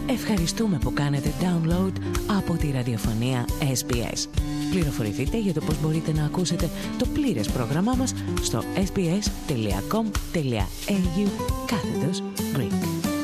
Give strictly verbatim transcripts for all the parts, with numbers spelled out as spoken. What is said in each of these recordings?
Ευχαριστούμε που κάνετε download από τη ραδιοφωνία ες μπι ες. Πληροφορηθείτε για το πώς μπορείτε να ακούσετε το πλήρες πρόγραμμά μας στο sbs.com.au κάθετος Greek.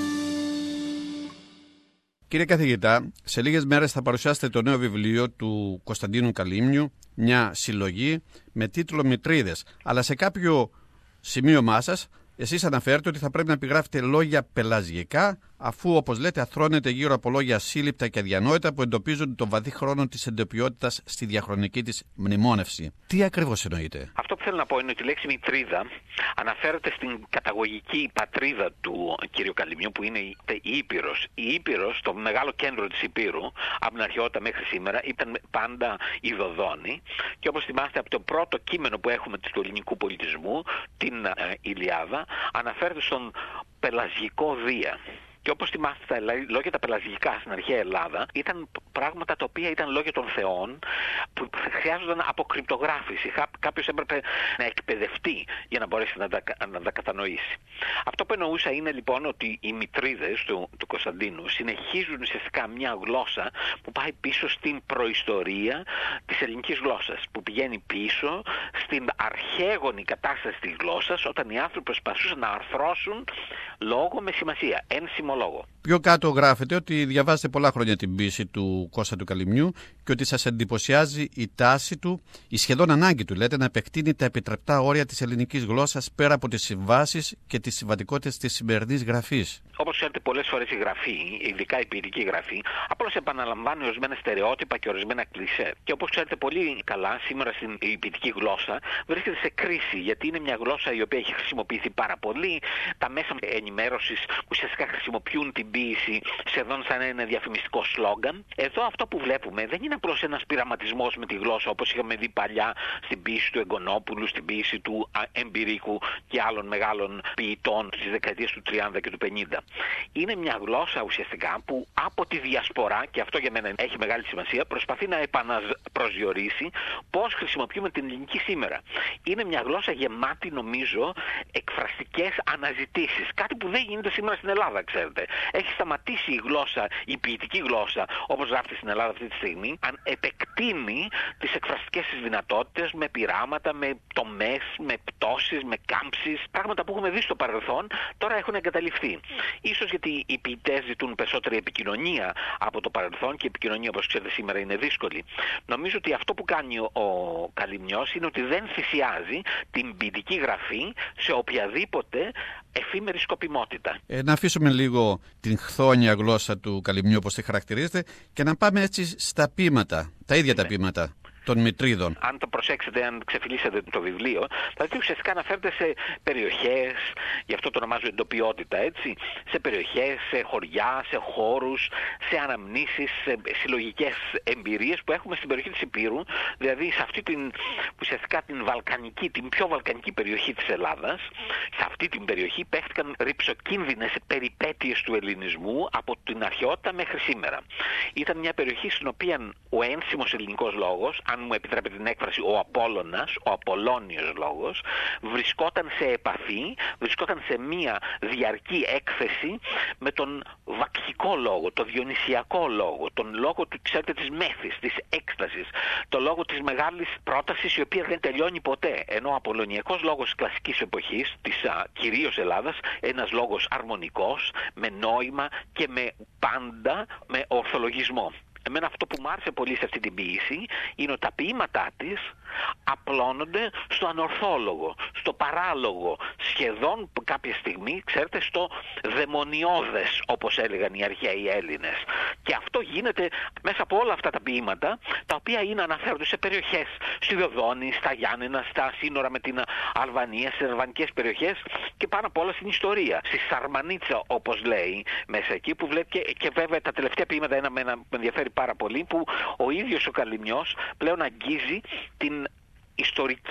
Κύριε καθηγητά, σε λίγες μέρες θα παρουσιάσετε το νέο βιβλίο του Κωνσταντίνου Καλύμνιου, μια συλλογή με τίτλο «Μητρίδες». Αλλά σε κάποιο σημείωμά σας, εσείς αναφέρετε ότι θα πρέπει να επιγράφετε λόγια πελαζικά, αφού, όπως λέτε, αθρώνεται γύρω από λόγια ασύλληπτα και αδιανόητα που εντοπίζουν το βαθύ χρόνο της εντοπιότητας στη διαχρονική της μνημόνευση. Τι ακριβώς εννοείτε? Αυτό που θέλω να πω είναι ότι η λέξη μητρίδα αναφέρεται στην καταγωγική πατρίδα του κ. Καλυμνιού, που είναι η Ήπειρος. Η Ήπειρος, το μεγάλο κέντρο της Υπήρου, από την αρχαιότητα μέχρι σήμερα, ήταν πάντα η Δοδόνη. Και όπως θυμάστε, από το πρώτο κείμενο που έχουμε του ελληνικού πολιτισμού, την ε, Ιλιάδα, αναφέρεται στον πελαζικό Δία. Και όπως θυμάστε, τα λόγια τα πελαζικά στην αρχαία Ελλάδα ήταν πράγματα τα οποία ήταν λόγια των θεών που χρειάζονταν αποκρυπτογράφηση. Κάποιος έπρεπε να εκπαιδευτεί για να μπορέσει να τα, να τα κατανοήσει. Αυτό που εννοούσα είναι λοιπόν ότι οι μητρίδες του, του Κωνσταντίνου συνεχίζουν ουσιαστικά μια γλώσσα που πάει πίσω στην προϊστορία της ελληνικής γλώσσας, που πηγαίνει πίσω στην αρχαίγονη κατάσταση της γλώσσας, όταν οι άνθρωποι προσπαθούσαν να αρθρώσουν λόγο με σημασία, ένσημο λόγο. Πιο κάτω γράφεται ότι διαβάζετε πολλά χρόνια την ποίηση του Κώστα του Καλυμνιού και ότι σας εντυπωσιάζει η τάση του, η σχεδόν ανάγκη του, λέτε, να επεκτείνει τα επιτρεπτά όρια της ελληνικής γλώσσας πέρα από τις συμβάσεις και τις συμβατικότητες της σημερινής γραφής. Όπως ξέρετε, πολλές φορές η γραφή, ειδικά η ποιητική γραφή, απλώς επαναλαμβάνει ορισμένα στερεότυπα και ορισμένα κλισέ. Και όπως ξέρετε πολύ καλά, σήμερα στην ποιητική γλώσσα βρίσκεται σε κρίση, γιατί είναι μια γλώσσα η οποία έχει χρησιμοποιηθεί πάρα πολύ. Τα μέσα ενημέρωσης ουσιαστικά χρησιμοποιούν την ποίηση σχεδόν σαν ένα διαφημιστικό σλόγγαν. Εδώ αυτό που βλέπουμε δεν είναι απλώς ένας πειραματισμός με τη γλώσσα, όπως είχαμε δει παλιά στην ποίηση του Εγκονόπουλου, στην ποίηση του Εμπειρίκου και άλλων μεγάλων ποιητών της δεκαετίας του τριάντα και του πενήντα. Είναι μια γλώσσα ουσιαστικά που από τη διασπορά, και αυτό για μένα έχει μεγάλη σημασία, προσπαθεί να επαναπροσδιορίσει πώς χρησιμοποιούμε την ελληνική σήμερα. Είναι μια γλώσσα γεμάτη, νομίζω, εκφραστικές αναζητήσεις. Κάτι που δεν γίνεται σήμερα στην Ελλάδα, ξέρετε. Έχει σταματήσει η γλώσσα, η ποιητική γλώσσα, όπως γράφεται στην Ελλάδα αυτή τη στιγμή, αν επεκτείνει τις εκφραστικές της δυνατότητες με πειράματα, με τομές, με πτώσεις, με κάμψεις, πράγματα που έχουμε δει στο παρελθόν, τώρα έχουν εγκαταλειφθεί. Ίσως γιατί οι ποιητές ζητούν περισσότερη επικοινωνία από το παρελθόν, και η επικοινωνία, όπως ξέρετε, σήμερα είναι δύσκολη. Νομίζω ότι αυτό που κάνει ο Καλυμνιός είναι ότι δεν θυσιάζει την ποιητική γραφή σε οποιαδήποτε εφήμερη σκοπιμότητα. Ε, να αφήσουμε λίγο την χθόνια γλώσσα του Καλυμνιού, όπως τη χαρακτηρίζετε, και να πάμε έτσι στα ποίηματα, τα ίδια ναι. τα ποίηματα των μητρίδων. Αν το προσέξετε, αν ξεφυλίσετε το βιβλίο, θα δείτε ουσιαστικά αναφέρεται σε περιοχές, γι' αυτό το ονομάζω εντοπιότητα, έτσι, σε περιοχές, σε χωριά, σε χώρους, σε αναμνήσεις, σε συλλογικές εμπειρίες που έχουμε στην περιοχή της Υπήρου, δηλαδή σε αυτή την, ουσιαστικά την βαλκανική, την πιο βαλκανική περιοχή της Ελλάδας. Σε αυτή την περιοχή παίχτηκαν ρυψοκίνδυνες περιπέτειες του ελληνισμού από την αρχαιότητα μέχρι σήμερα. Ήταν μια περιοχή στην οποία ο ένσημος ελληνικός λόγος, αν μου επιτρέπετε την έκφραση, ο Απόλλωνας, ο Απολώνιος λόγος, βρισκόταν σε επαφή, βρισκόταν σε μία διαρκή έκθεση με τον βακχικό λόγο, τον διονυσιακό λόγο, τον λόγο του, ξέρετε, της μέθης, της έκστασης, τον λόγο της μεγάλης πρότασης, η οποία δεν τελειώνει ποτέ. Ενώ ο Απολωνιακός λόγος της κλασικής εποχής, της α, κυρίως Ελλάδας, ένας λόγος αρμονικός, με νόημα και με πάντα με ορθολογισμό. Εμένα αυτό που μου άρεσε πολύ σε αυτή την ποίηση είναι ότι τα ποίηματά της απλώνονται στο ανορθόλογο, στο παράλογο, σχεδόν κάποια στιγμή, ξέρετε, στο δαιμονιώδες, όπως έλεγαν οι αρχαίοι Έλληνες. Και αυτό γίνεται μέσα από όλα αυτά τα ποίηματα, τα οποία είναι αναφέρονται σε περιοχές, στη Δοδόνη, στα Γιάννενα, στα σύνορα με την Αλβανία, στις αλβανικές περιοχές, και πάνω απ' όλα στην ιστορία. Στη Σαρμανίτσα, όπως λέει, μέσα εκεί που βλέπει, και, και βέβαια τα τελευταία ποίηματα, ένα με ενδιαφέρει πάρα πολύ, που ο ίδιος ο Καλυμνιός πλέον αγγίζει την ιστορική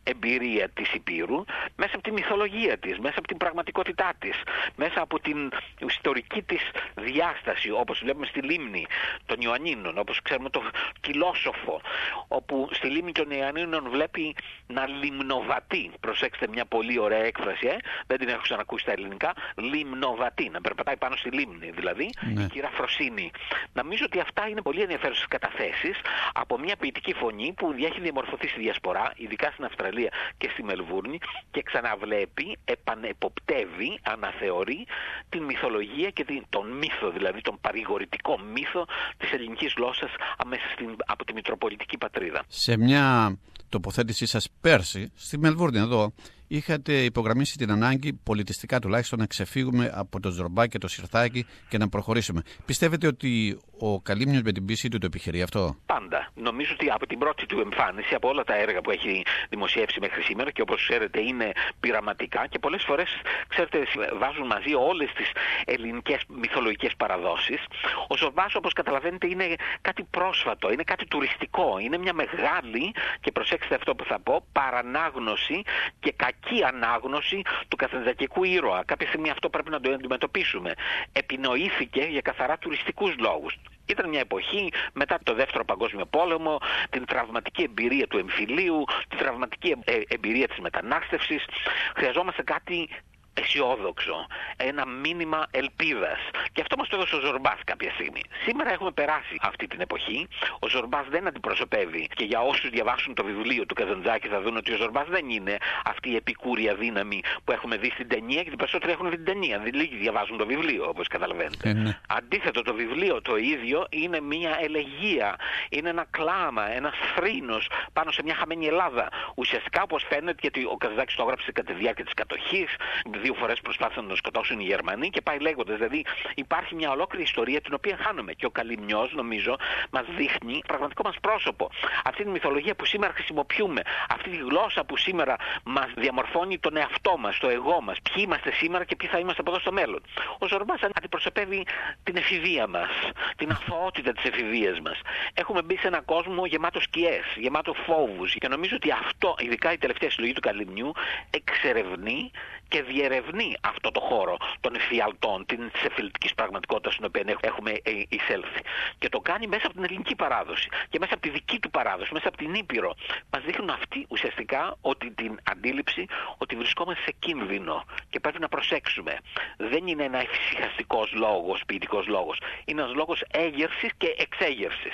εμπειρία της Υπήρου, μέσα από τη μυθολογία της, μέσα από την πραγματικότητά της, μέσα από την ιστορική της διάσταση, όπως βλέπουμε στη λίμνη των Ιωαννίνων, όπως ξέρουμε το Κυλόσοφο, όπου στη λίμνη των Ιωαννίνων βλέπει να λιμνοβατεί. Προσέξτε μια πολύ ωραία έκφραση, ε? δεν την έχω ξανακούσει στα ελληνικά, λιμνοβατεί, να περπατάει πάνω στη λίμνη, δηλαδή ναι. η κυρία Φροσίνη. Νομίζω ότι αυτά είναι πολύ ενδιαφέρουσες καταθέσεις από μια ποιητική φωνή που έχει διαμορφωθεί στη διασπορά, ειδικά στην Αυστραλία και στη Μελβούρνη, και ξαναβλέπει, επανεποπτεύει, αναθεωρεί την μυθολογία και τον μύθο, δηλαδή τον παρηγορητικό μύθο της ελληνικής γλώσσας αμέσως στην, από τη μητροπολιτική πατρίδα. Σε μια τοποθέτησή σας πέρσι, στη Μελβούρνη εδώ, είχατε υπογραμμίσει την ανάγκη πολιτιστικά τουλάχιστον να ξεφύγουμε από το Ζορμπά και το Συρθάκι και να προχωρήσουμε. Πιστεύετε ότι ο Καλύμνιος με την πίστη του το επιχειρεί αυτό? Πάντα. Νομίζω ότι από την πρώτη του εμφάνιση, από όλα τα έργα που έχει δημοσιεύσει μέχρι σήμερα, και όπως ξέρετε είναι πειραματικά και πολλές φορές, ξέρετε, βάζουν μαζί όλες τις ελληνικές μυθολογικές παραδόσεις. Ο Ζορμπάς, όπως καταλαβαίνετε, είναι κάτι πρόσφατο, είναι κάτι τουριστικό, είναι μια μεγάλη, και προσέξτε αυτό που θα πω, παρανάγνωση και κακή ανάγνωση του καζαντζακικού ήρωα. Κάποια στιγμή αυτό πρέπει να το αντιμετωπίσουμε. Επινοήθηκε για καθαρά τουριστικούς λόγους. Ήταν μια εποχή μετά το Δεύτερο Παγκόσμιο Πόλεμο, την τραυματική εμπειρία του εμφυλίου, την τραυματική εμπειρία της μετανάστευσης. Χρειαζόμαστε κάτι αισιόδοξο, ένα μήνυμα ελπίδας. Και αυτό μας το έδωσε ο Ζορμπάς κάποια στιγμή. Σήμερα έχουμε περάσει αυτή την εποχή. Ο Ζορμπάς δεν αντιπροσωπεύει, και για όσους διαβάσουν το βιβλίο του Καζαντζάκη θα δουν ότι ο Ζορμπάς δεν είναι αυτή η επικούρια δύναμη που έχουμε δει στην ταινία, και οι περισσότεροι έχουν δει την ταινία. Λίγοι διαβάζουν το βιβλίο, όπως καταλαβαίνετε. Ε, ναι. Αντίθετο, το βιβλίο το ίδιο είναι μια ελεγεία, είναι ένα κλάμα, ένα θρήνος πάνω σε μια χαμένη Ελλάδα. Ουσιαστικά, όπως φαίνεται, γιατί ο Καζαντζάκης το έγραψε κατά τη διάρκεια της κατοχής, δύο φορές προσπάθησαν να τον σκοτώσουν οι Γερμανοί και πάει λέγοντας. Δηλαδή υπάρχει μια ολόκληρη ιστορία την οποία χάνουμε. Και ο Καλυμνιός, νομίζω, μας δείχνει πραγματικό μας πρόσωπο. Αυτή τη μυθολογία που σήμερα χρησιμοποιούμε, αυτή τη γλώσσα που σήμερα μας διαμορφώνει τον εαυτό μας, το εγώ μας. Ποιοι είμαστε σήμερα και ποιοι θα είμαστε από εδώ στο μέλλον. Ο Ζορμπάς αντιπροσωπεύει την εφηβεία μας, την αθωότητα της εφηβείας μας. Έχουμε μπει σε έναν κόσμο γεμάτο σκιές, γεμάτο φόβους. Και νομίζω ότι αυτό, ειδικά η τελευταία συλλογή του Καλυμνιού, εξερευνεί και διερευνεί αυτό το χώρο των εφιαλτών, της εφιαλτικής πραγματικότητας στην οποία έχουμε εισέλθει. Και το κάνει μέσα από την ελληνική παράδοση και μέσα από τη δική του παράδοση, μέσα από την Ήπειρο. Μας δείχνουν αυτοί ουσιαστικά ότι την αντίληψη ότι βρισκόμαστε σε κίνδυνο και πρέπει να προσέξουμε. Δεν είναι ένα εφησυχαστικός λόγος, ποιητικός λόγος. Είναι ένας λόγος έγερσης και εξέγερσης.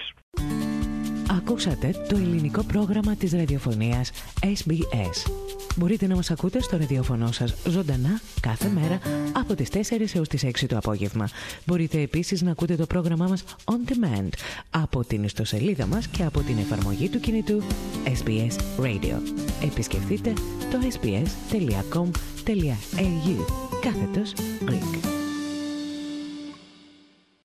Ακούσατε το ελληνικό πρόγραμμα της ραδιοφωνίας ες μπι ες. Μπορείτε να μας ακούτε στο ραδιόφωνο σας ζωντανά κάθε μέρα από τις τέσσερις έως τις έξι το απόγευμα. Μπορείτε επίσης να ακούτε το πρόγραμμά μας on demand από την ιστοσελίδα μας και από την εφαρμογή του κινητού ες μπι ες Radio. Επισκεφτείτε το ες μπι ες τελεία κομ τελεία έι γιου κάθετος Greek.